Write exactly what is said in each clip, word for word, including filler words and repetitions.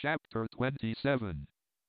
Chapter twenty-seven.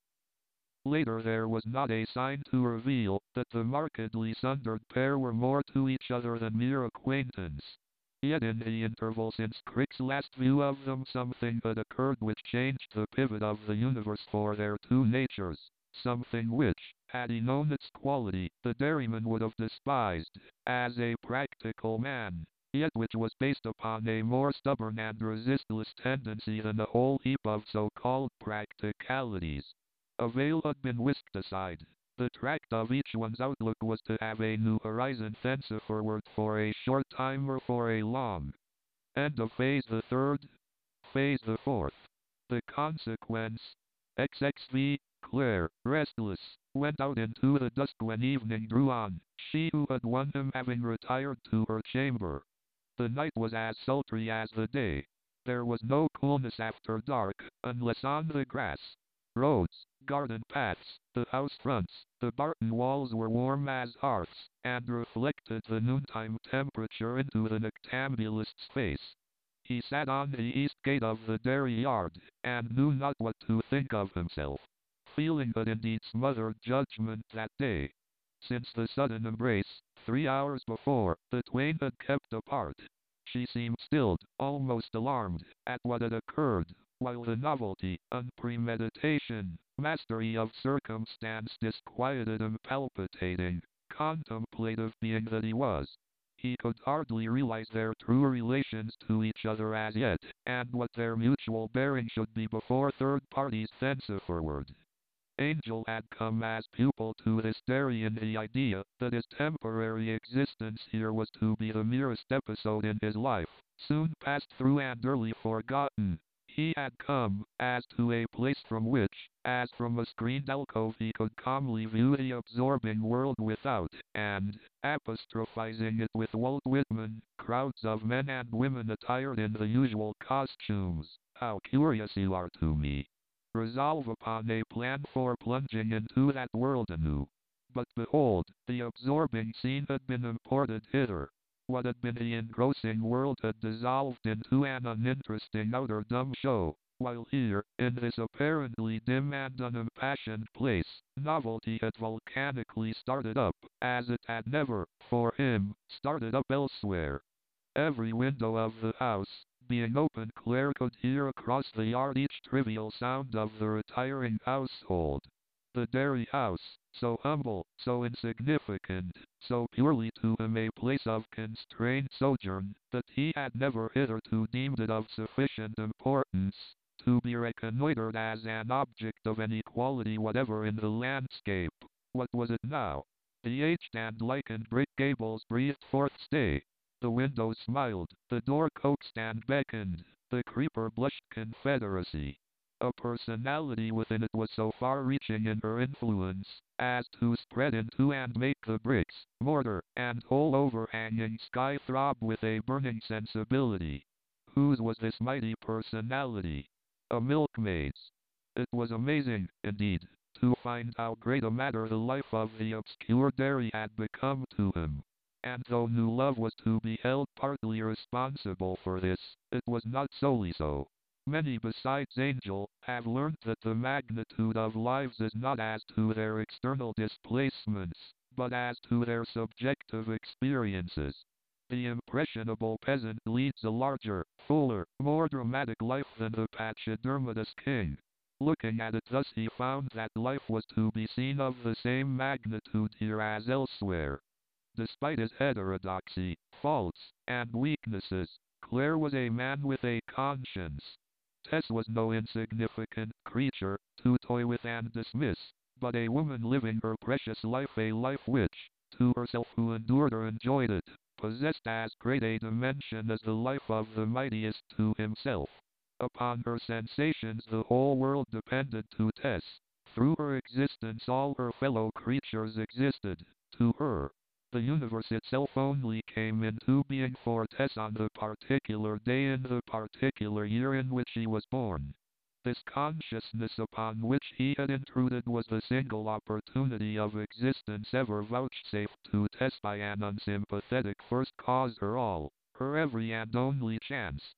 Later there was not a sign to reveal that the markedly sundered pair were more to each other than mere acquaintance. Yet in the interval since Crick's last view of them something had occurred which changed the pivot of the universe for their two natures, something which, had he known its quality, the dairyman would have despised, as a practical man, yet which was based upon a more stubborn and resistless tendency than a whole heap of so-called practicalities. A veil had been whisked aside. The tract of each one's outlook was to have a new horizon thenceforward for a short time or for a long. End of phase the third. Phase the fourth. The consequence. X X V. Claire, restless, went out into the dusk when evening drew on, she who had won him having retired to her chamber. The night was as sultry as the day. There was no coolness after dark, unless on the grass, roads, garden paths, the house fronts, the barton walls were warm as hearths, and reflected the noontime temperature into the noctambulist's face. He sat on the east gate of the dairy yard, and knew not what to think of himself. Feeling had indeed smothered judgment that day. Since the sudden embrace, three hours before, the twain had kept apart. She seemed stilled, almost alarmed, at what had occurred, while the novelty, unpremeditation, mastery of circumstance disquieted him palpitating, contemplative being that he was. He could hardly realize their true relations to each other as yet, and what their mutual bearing should be before third parties thenceforward. Angel had come as pupil to this dairy in the idea that his temporary existence here was to be the merest episode in his life, soon passed through and early forgotten. He had come, as to a place from which, as from a screened alcove he could calmly view the absorbing world without, and, apostrophizing it with Walt Whitman, crowds of men and women attired in the usual costumes, "How curious you are to me," resolve upon a plan for plunging into that world anew. But behold, the absorbing scene had been imported hither. What had been the engrossing world had dissolved into an uninteresting outer dumb show, while here, in this apparently dim and unimpassioned place, novelty had volcanically started up, as it had never, for him, started up elsewhere. Every window of the house being open, Claire could hear across the yard each trivial sound of the retiring household. The dairy house, so humble, so insignificant, so purely to him a place of constrained sojourn, that he had never hitherto deemed it of sufficient importance to be reconnoitered as an object of any quality whatever in the landscape. What was it now? The aged and lichened brick gables breathed forth stay. The windows smiled, the door coaxed and beckoned, the creeper blushed confederacy. A personality within it was so far-reaching in her influence as to spread into and make the bricks, mortar, and whole overhanging sky throb with a burning sensibility. Whose was this mighty personality? A milkmaid's. It was amazing, indeed, to find how great a matter the life of the obscure dairy had become to him. And though new love was to be held partly responsible for this, it was not solely so. Many besides Angel have learned that the magnitude of lives is not as to their external displacements, but as to their subjective experiences. The impressionable peasant leads a larger, fuller, more dramatic life than the pachydermatous king. Looking at it thus he found that life was to be seen of the same magnitude here as elsewhere. Despite his heterodoxy, faults, and weaknesses, Claire was a man with a conscience. Tess was no insignificant creature to toy with and dismiss, but a woman living her precious life, a life which, to herself who endured or enjoyed it, possessed as great a dimension as the life of the mightiest to himself. Upon her sensations the whole world depended to Tess. Through her existence all her fellow creatures existed. To her, the universe itself only came into being for Tess on the particular day in the particular year in which he was born. This consciousness upon which he had intruded was the single opportunity of existence ever vouchsafed to Tess by an unsympathetic first cause, her all, her every and only chance.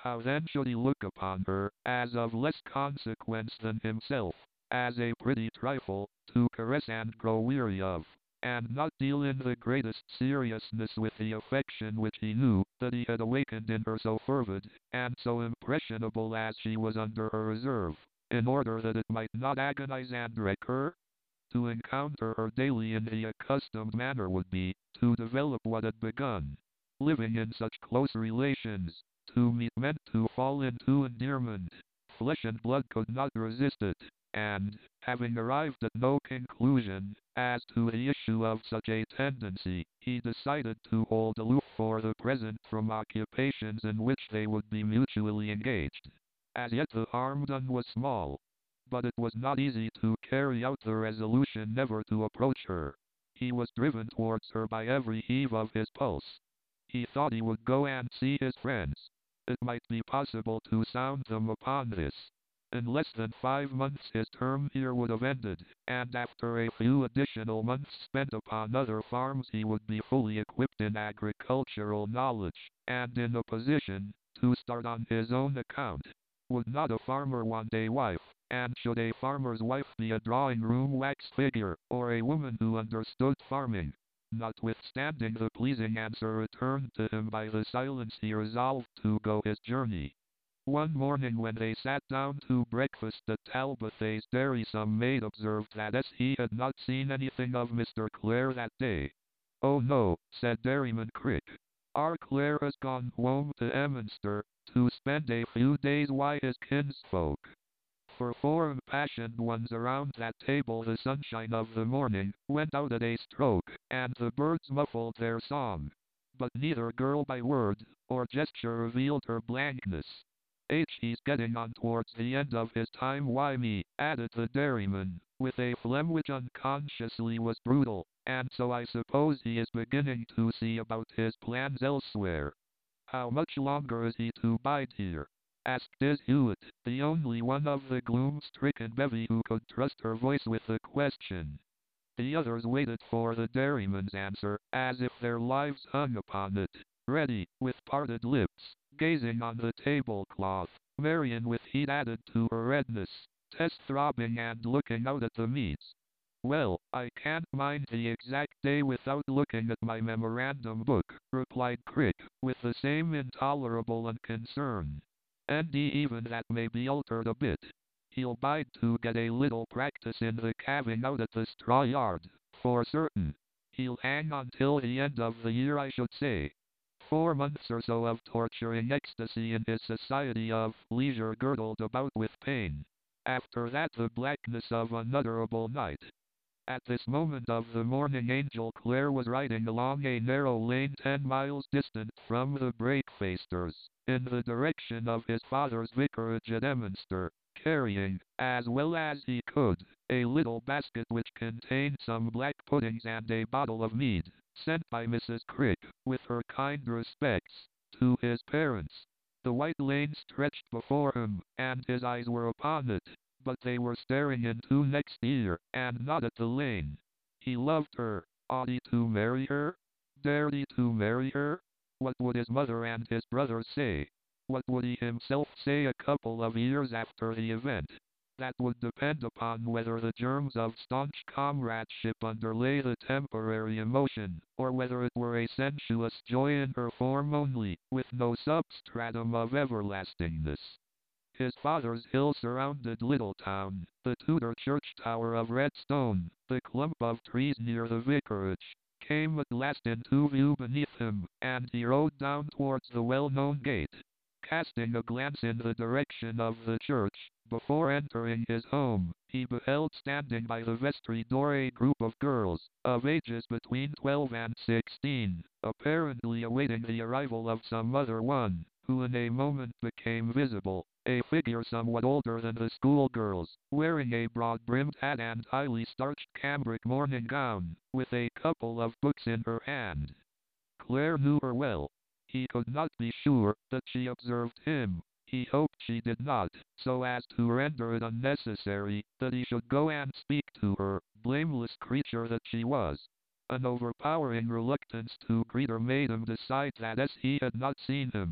How then should he look upon her, as of less consequence than himself, as a pretty trifle, to caress and grow weary of, and not deal in the greatest seriousness with the affection which he knew that he had awakened in her, so fervid and so impressionable as she was under her reserve, in order that it might not agonize and wreck her? To encounter her daily in the accustomed manner would be to develop what had begun. Living in such close relations, to meet meant to fall into endearment. Flesh and blood could not resist it, and, having arrived at no conclusion as to the issue of such a tendency, he decided to hold aloof for the present from occupations in which they would be mutually engaged. As yet the harm done was small, but it was not easy to carry out the resolution never to approach her. He was driven towards her by every heave of his pulse. He thought he would go and see his friends. It might be possible to sound them upon this. In less than five months his term here would have ended, and after a few additional months spent upon other farms he would be fully equipped in agricultural knowledge, and in a position to start on his own account. Would not a farmer want a wife? And should a farmer's wife be a drawing-room wax figure, or a woman who understood farming? Notwithstanding the pleasing answer returned to him by the silence, he resolved to go his journey. One morning when they sat down to breakfast at Talbothays Dairy, some maid observed that as he had not seen anything of Mister Clare that day. "Oh no," said Dairyman Crick. "Our Clare has gone home to Emminster, to spend a few days wi' his kinsfolk." For four impassioned ones around that table the sunshine of the morning went out at a stroke, and the birds muffled their song. But neither girl by word or gesture revealed her blankness. "H, he's getting on towards the end of his time, why me," added the dairyman, with a phlegm which unconsciously was brutal, "and so I suppose he is beginning to see about his plans elsewhere. How much longer is he to bide here?" asked Diz Hewitt, the only one of the gloom-stricken bevy who could trust her voice with the question. The others waited for the dairyman's answer, as if their lives hung upon it, ready, with parted lips, gazing on the tablecloth, Marion with heat added to her redness, Tess throbbing and looking out at the meats. "Well, I can't mind the exact day without looking at my memorandum book," replied Crick, with the same intolerable unconcern. "And even that may be altered a bit. He'll bide to get a little practice in the calving out at the straw yard, for certain. He'll hang on till the end of the year, I should say. Four months or so of torturing ecstasy in his society, of leisure girdled about with pain. After that the blackness of unutterable night." At this moment of the morning Angel Clare was riding along a narrow lane ten miles distant from the Breakfasters, in the direction of his father's vicarage at Emminster, carrying, as well as he could, a little basket which contained some black puddings and a bottle of mead, sent by Missus Crick, with her kind respects, to his parents. The white lane stretched before him, and his eyes were upon it, but they were staring into next year, and not at the lane. He loved her. Ought he to marry her? Dared he to marry her? What would his mother and his brothers say? What would he himself say a couple of years after the event? That would depend upon whether the germs of staunch comradeship underlay the temporary emotion, or whether it were a sensuous joy in her form only, with no substratum of everlastingness. His father's hill-surrounded little town, the Tudor church tower of red stone, the clump of trees near the vicarage, came at last into view beneath him, and he rode down towards the well-known gate. Casting a glance in the direction of the church, before entering his home, he beheld standing by the vestry door a group of girls, of ages between twelve and sixteen, apparently awaiting the arrival of some other one, who in a moment became visible, a figure somewhat older than the schoolgirls, wearing a broad-brimmed hat and highly starched cambric morning gown, with a couple of books in her hand. Clare knew her well. He could not be sure that she observed him. He hoped she did not, so as to render it unnecessary that he should go and speak to her, blameless creature that she was. An overpowering reluctance to greet her made him decide that as he had not seen him,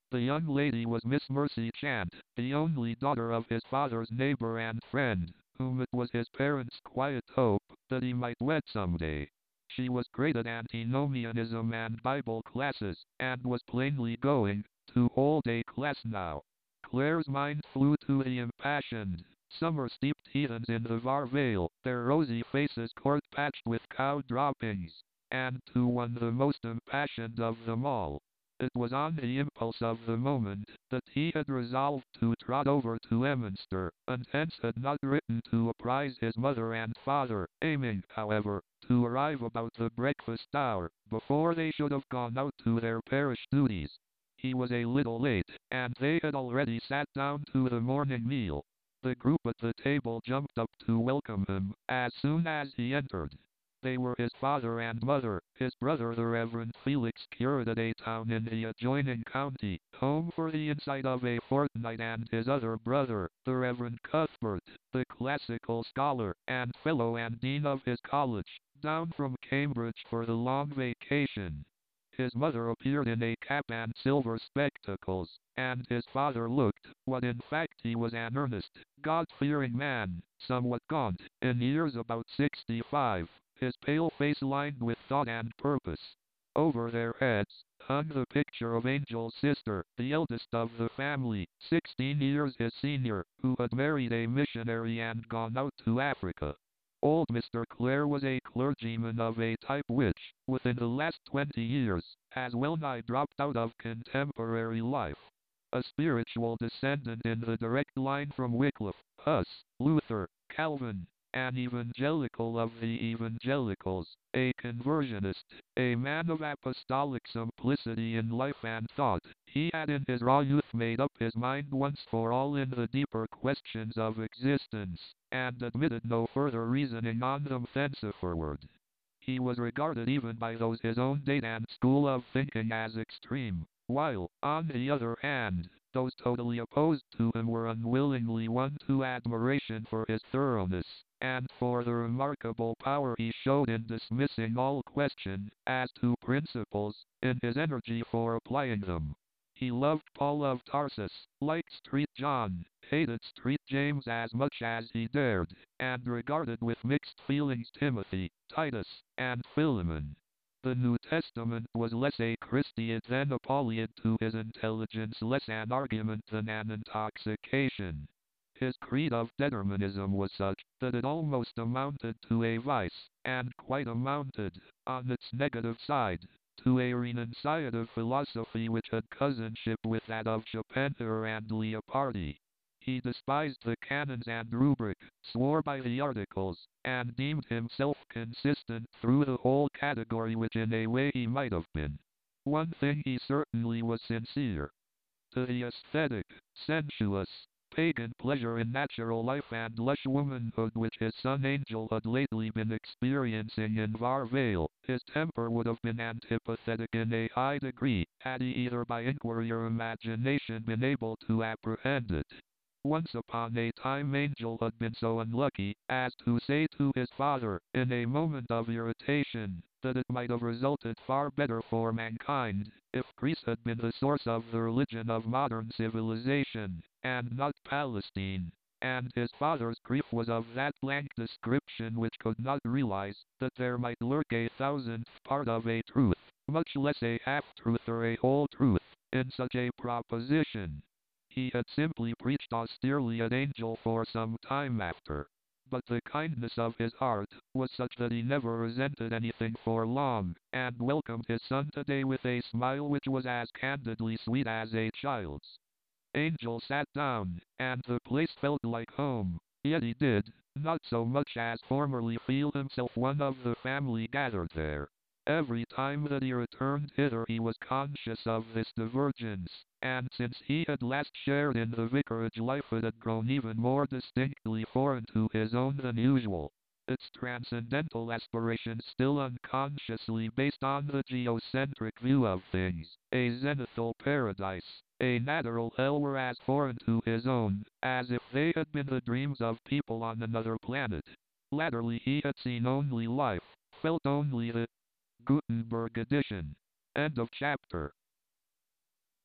The young lady was Miss Mercy Chant, the only daughter of his father's neighbor and friend, whom it was his parents' quiet hope that he might wed some day. She was great at antinomianism and Bible classes, and was plainly going to all-day class now. Claire's mind flew to the impassioned, summer-steeped heathens in the Var Vale, their rosy faces court-patched with cow droppings, and to one the most impassioned of them all. It was on the impulse of the moment that he had resolved to trot over to Emminster, and hence had not written to apprise his mother and father, aiming, however, to arrive about the breakfast hour, before they should have gone out to their parish duties. He was a little late, and they had already sat down to the morning meal. The group at the table jumped up to welcome him, as soon as he entered. They were his father and mother, his brother the Reverend Felix, curate at a town in the adjoining county, home for the inside of a fortnight, and his other brother, the Reverend Cuthbert, the classical scholar, and fellow and dean of his college, down from Cambridge for the long vacation. His mother appeared in a cap and silver spectacles, and his father looked, what in fact he was, an earnest, God-fearing man, somewhat gaunt, in years about sixty-five, his pale face lined with thought and purpose. Over their heads hung the picture of Angel's sister, the eldest of the family, sixteen years his senior, who had married a missionary and gone out to Africa. Old Mister Clare was a clergyman of a type which, within the last twenty years, has well nigh dropped out of contemporary life. A spiritual descendant in the direct line from Wycliffe, Huss, Luther, Calvin, an evangelical of the evangelicals, a conversionist, a man of apostolic simplicity in life and thought, he had in his raw youth made up his mind once for all in the deeper questions of existence, and admitted no further reasoning on them thenceforward. He was regarded even by those his own date and school of thinking as extreme, while, on the other hand, those totally opposed to him were unwillingly won to admiration for his thoroughness, and for the remarkable power he showed in dismissing all question as to principles, in his energy for applying them. He loved Paul of Tarsus, liked Street John, hated Street James as much as he dared, and regarded with mixed feelings Timothy, Titus, and Philemon. The New Testament was less a Christiad than a Pauliad to his intelligence, less an argument than an intoxication. His creed of determinism was such that it almost amounted to a vice, and quite amounted, on its negative side, to a renunciative philosophy which had cousinship with that of Schopenhauer and Leopardi. He despised the canons and rubric, swore by the articles, and deemed himself consistent through the whole category, which in a way he might have been. One thing he certainly was sincere. To the aesthetic, sensuous, pagan pleasure in natural life and lush womanhood which his son Angel had lately been experiencing in Var Vale, his temper would have been antipathetic in a high degree, had he either by inquiry or imagination been able to apprehend it. Once upon a time Angel had been so unlucky as to say to his father, in a moment of irritation, that it might have resulted far better for mankind if Greece had been the source of the religion of modern civilization, and not Palestine. And his father's grief was of that blank description which could not realize that there might lurk a thousandth part of a truth, much less a half-truth or a whole truth, in such a proposition. He had simply preached austerely at Angel for some time after, but the kindness of his heart was such that he never resented anything for long, and welcomed his son today with a smile which was as candidly sweet as a child's. Angel sat down, and the place felt like home, yet he did not so much as formerly feel himself one of the family gathered there. Every time that he returned hither he was conscious of this divergence, and since he had last shared in the vicarage life it had grown even more distinctly foreign to his own than usual. Its transcendental aspirations still unconsciously based on the geocentric view of things, a zenithal paradise, a natural hell, were as foreign to his own, as if they had been the dreams of people on another planet. Latterly he had seen only life, felt only the Gutenberg edition. End of chapter.